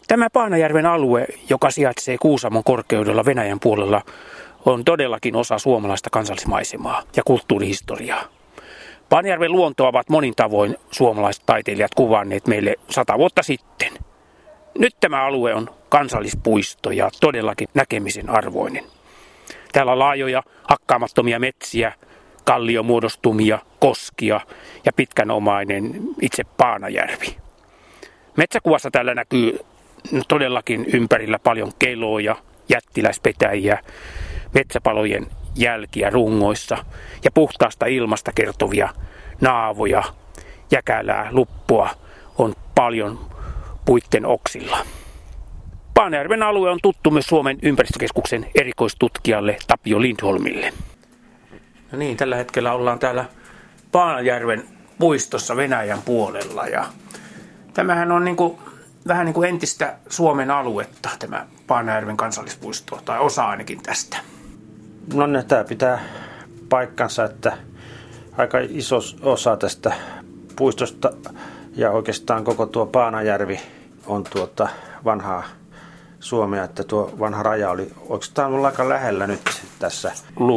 Tämä Paanajärven alue, joka sijaitsee Kuusamon korkeudella Venäjän puolella, on todellakin osa suomalaista kansallismaisemaa ja kulttuurihistoriaa. Paanajärven luontoa ovat monin tavoin suomalaiset taiteilijat kuvanneet meille 100 vuotta sitten. Nyt tämä alue on kansallispuisto ja todellakin näkemisen arvoinen. Täällä on laajoja hakkaamattomia metsiä, kalliomuodostumia, koskia ja pitkänomainen itse Paanajärvi. Metsäkuvassa täällä näkyy todellakin ympärillä paljon keloja, jättiläispetäjiä, metsäpalojen jälkiä rungoissa ja puhtaasta ilmasta kertovia naavoja, jäkälää, luppua on paljon puitten oksilla. Paanajärven alue on tuttu myös Suomen ympäristökeskuksen erikoistutkijalle Tapio Lindholmille. No niin, tällä hetkellä ollaan täällä Paanajärven puistossa Venäjän puolella ja tämähän on vähän niin kuin entistä Suomen aluetta, tämä Paanajärven kansallispuisto, tai osa ainakin tästä. No tämä pitää paikkansa, että aika iso osa tästä puistosta ja oikeastaan koko tuo Paanajärvi on vanhaa Suomea, että tuo vanha raja oli oikeastaan aika lähellä nyt tässä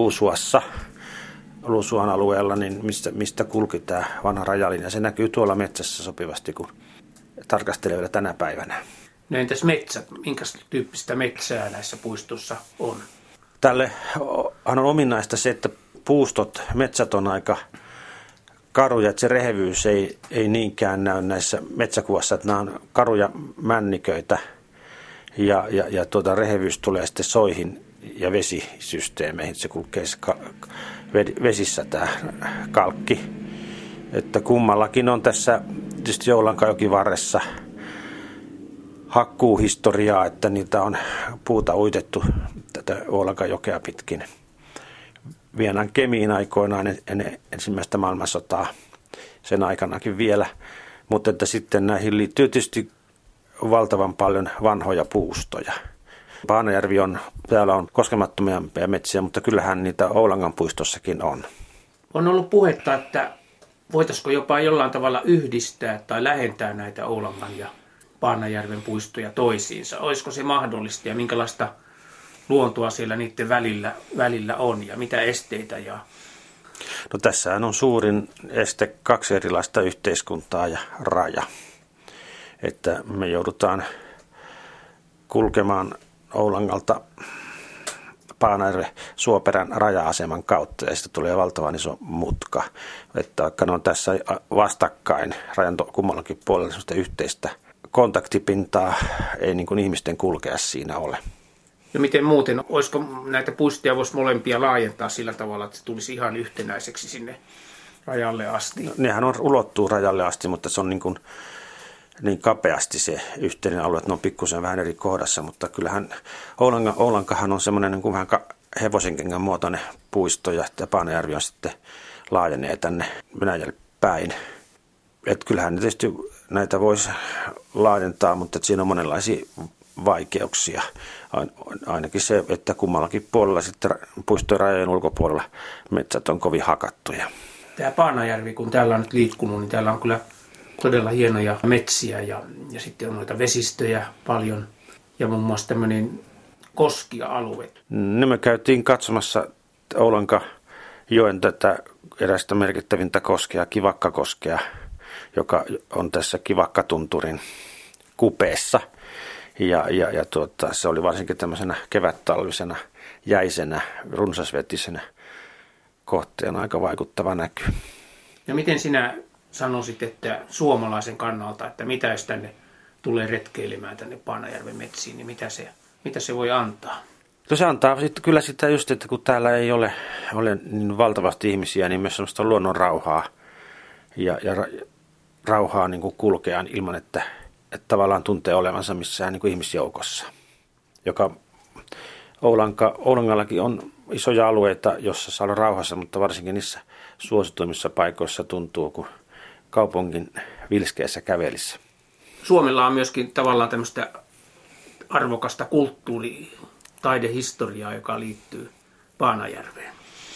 Luusuan alueella, niin mistä kulki tämä vanha rajalinja. Se näkyy tuolla metsässä sopivasti, kun tarkastelee vielä tänä päivänä. No entäs metsät? Minkä tyyppistä metsää näissä puistossa on? Tälle on ominaista se, että metsät on aika karuja, että se rehevyys ei niinkään näy näissä metsäkuvassa, että nämä on karuja männiköitä ja rehevyys tulee sitten soihin ja vesisysteemeihin. Se kulkee vesissä tämä kalkki. Että kummallakin on tässä tietysti Joulankajoki varressa hakkuuhistoriaa, että niitä on puuta uitettu tätä Oulankajokea pitkin. Vienan Kemiin aikoinaan ennen ensimmäistä maailmansotaa, sen aikanakin vielä, mutta että sitten näihin liittyy tietysti valtavan paljon vanhoja puustoja. Paanajärvi täällä on koskemattomia metsiä, mutta kyllähän niitä Oulangan puistossakin on. On ollut puhetta, että voitaisiko jopa jollain tavalla yhdistää tai lähentää näitä Oulangan ja Paanajärven puistoja toisiinsa. Olisiko se mahdollista ja minkälaista luontoa siellä niiden välillä on ja mitä esteitä? No tässähän on suurin este 2 erilaista yhteiskuntaa ja raja. Että me joudutaan kulkemaan Oulangalta Paanajärven Suoperän raja-aseman kautta ja sitten tulee valtavan iso mutka. Että vaikka ne on tässä vastakkain rajan kummallakin puolella sellaista yhteistä kontaktipintaa, ei niin kuin ihmisten kulkea siinä ole. Ja miten muuten, olisiko näitä puistoja voisi molempia laajentaa sillä tavalla, että se tulisi ihan yhtenäiseksi sinne rajalle asti? No, nehän ulottuu rajalle asti, mutta se on niin kapeasti se yhteinen alue, että ne on pikkusen vähän eri kohdassa, mutta kyllähän Oulankahan on semmoinen niin kuin vähän hevosenkengän muotoinen puisto ja Paanajärvi on sitten laajenee tänne Venäjälle päin. Että kyllähän tietysti näitä voisi laajentaa, mutta siinä on monenlaisia vaikeuksia. Ainakin se, että kummallakin puolella sitten puistojen rajojen ulkopuolella metsät on kovin hakattuja. Tämä Paanajärvi, kun täällä on nyt liikkunut, niin täällä on kyllä todella hienoja metsiä ja sitten on noita vesistöjä paljon ja muun muassa tämmöinen koskia-alue. No me käytiin katsomassa Oulankajoen tätä erästä merkittävintä koskea, Kivakkakoskea, joka on tässä Kivakkatunturin kupeessa. Ja se oli varsinkin tämmöisenä kevättalvisena, jäisenä, runsasvetisenä kohteena aika vaikuttava näky. Ja miten sinä sanoisit, että suomalaisen kannalta, että mitä jos tänne tulee retkeilemään tänne Paanajärven metsiin, niin mitä se voi antaa? No se antaa sitten kyllä sitä just, että kun täällä ei ole niin valtavasti ihmisiä, niin myös sellaista luonnon rauhaa ja rauhaa niin kuin kulkea ilman, että tavallaan tuntee olevansa missään niin kuin ihmisjoukossa. Joka Oulangallakin on isoja alueita, jossa saa olla rauhassa, mutta varsinkin niissä suosituimmissa paikoissa tuntuu kuin kaupungin vilskeässä kävelissä. Suomella on myöskin tavallaan tämmöistä arvokasta taidehistoriaa, joka liittyy Paanajärveen.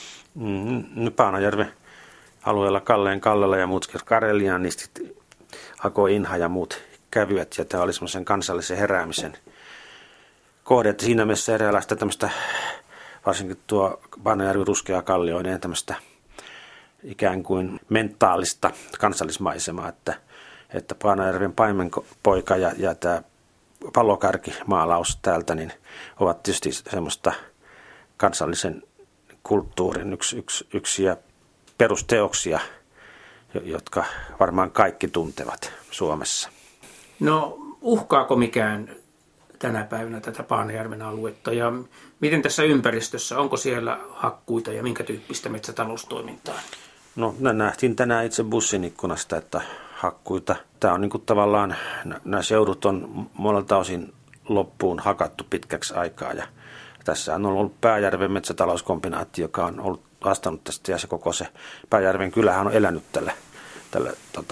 Paanajärven alueella Kalleen Kallella ja muut Kareliaan, niistä Ako Inha ja muut kävivät, ja tämä oli semmoisen kansallisen heräämisen kohde, että siinä mielessä eräänlaista tämmöistä, varsinkin tuo Paanajärvi Ruskea Kallioinen, tämmöistä ikään kuin mentaalista kansallismaisemaa, että Paanajärven paimenpoika ja tämä pallokärkimaalaus täältä niin ovat tietysti semmoista kansallisen kulttuurin yksi perusteoksia, jotka varmaan kaikki tuntevat Suomessa. No uhkaako mikään tänä päivänä tätä Paanajärven aluetta ja miten tässä ympäristössä, onko siellä hakkuita ja minkä tyyppistä metsätaloustoimintaa? No nähtiin tänään itse bussin ikkunasta, että hakkuita. Tämä on niin kuin tavallaan, nämä seudut on monelta osin loppuun hakattu pitkäksi aikaa ja tässä on ollut Pääjärven metsätalouskombinaatti, joka on ollut vastannut tästä ja se koko se Pääjärven kylähän on elänyt tällä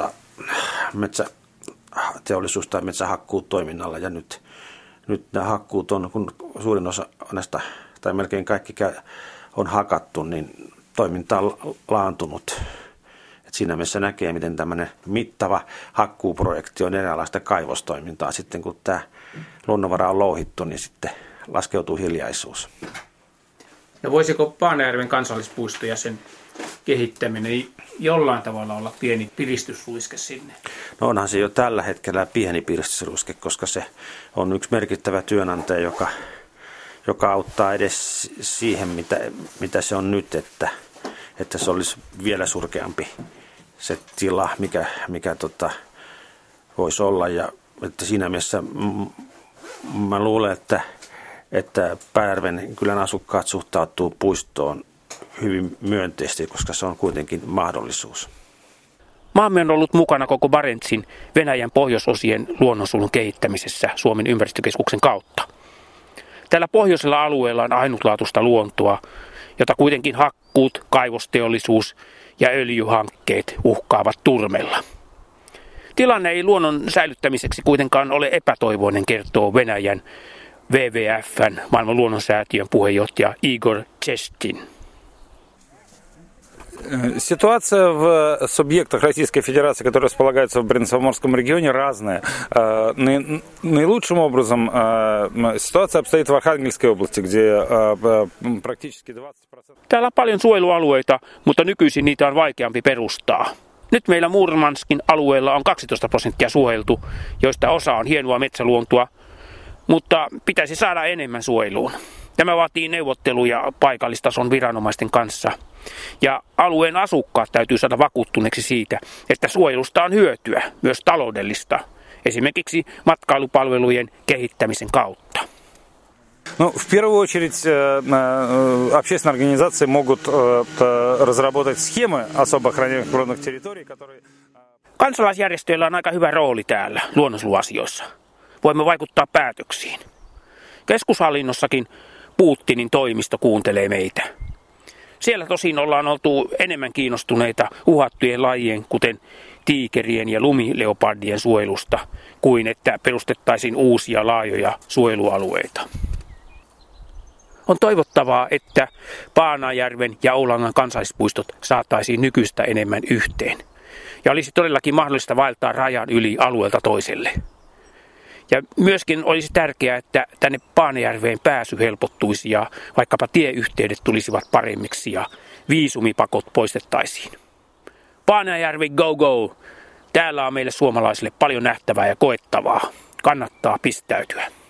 metsäteollisuus- tai metsähakkuutoiminnalla ja nyt nämä hakkuut on, kun suurin osa näistä tai melkein kaikki on hakattu, niin toiminta on laantunut. Et siinä mielessä näkee, miten tämmöinen mittava hakkuuprojekti on eräänlaista kaivostoimintaa. Sitten kun tämä luonnonvara on louhittu, niin sitten laskeutuu hiljaisuus. No voisiko Paanajärven kansallispuisto ja sen kehittäminen jollain tavalla olla pieni piristysruiske sinne? No onhan se jo tällä hetkellä pieni piristysruiske, koska se on yksi merkittävä työnantaja, joka auttaa edes siihen, mitä se on nyt, että se olisi vielä surkeampi se tila, mikä voisi olla. Ja että siinä mielessä mä luulen, että Pääjärven kylän asukkaat suhtautuu puistoon hyvin myönteisesti, koska se on kuitenkin mahdollisuus. Maamme on ollut mukana koko Barentsin Venäjän pohjoisosien luonnonsuojelun kehittämisessä Suomen ympäristökeskuksen kautta. Tällä pohjoisella alueella on ainutlaatuista luontoa, jota kuitenkin hakkuut, kaivosteollisuus ja öljyhankkeet uhkaavat turmella. Tilanne ei luonnon säilyttämiseksi kuitenkaan ole epätoivoinen, kertoo Venäjän WWF:n maailman luonnonsäätiön puheenjohtaja Igor Chestin. Ситуация в субъектах Российской Федерации, которые располагаются в Баренцево-Морском регионе, разная. Наилучшим образом ситуация обстоит в Архангельской области, где практически 20%... Täällä on paljon suojelualueita, mutta nykyisin niitä on vaikeampi perustaa. Nyt meillä Murmanskin alueella on 12% suojeltu, joista osa on hienoa metsäluontoa, mutta pitäisi saada enemmän suojeluun. Tämä vaatii neuvotteluja paikallistason viranomaisten kanssa. Ja alueen asukkaat täytyy saada vakuuttuneeksi siitä, että suojelusta on hyötyä, myös taloudellista, esimerkiksi matkailupalvelujen kehittämisen kautta. Ну, в первую очередь, общественные организации могут разработать схемы особо охраняемых природных территорий, которые... Kansalaisjärjestöillä on aika hyvä rooli täällä luonnonsuojeluasioissa. Voimme vaikuttaa päätöksiin. Keskushallinnossakin Putinin toimisto kuuntelee meitä. Siellä tosin ollaan oltu enemmän kiinnostuneita uhattujen lajien, kuten tiikerien ja lumileopardien suojelusta, kuin että perustettaisiin uusia laajoja suojelualueita. On toivottavaa, että Paanajärven ja Oulangan kansallispuistot saataisiin nykyistä enemmän yhteen. Ja olisi todellakin mahdollista vaeltaa rajan yli alueelta toiselle. Ja myöskin olisi tärkeää, että tänne Paanajärveen pääsy helpottuisi ja vaikkapa tieyhteydet tulisivat paremmiksi ja viisumipakot poistettaisiin. Paanajärvi go go! Täällä on meille suomalaisille paljon nähtävää ja koettavaa. Kannattaa pistäytyä.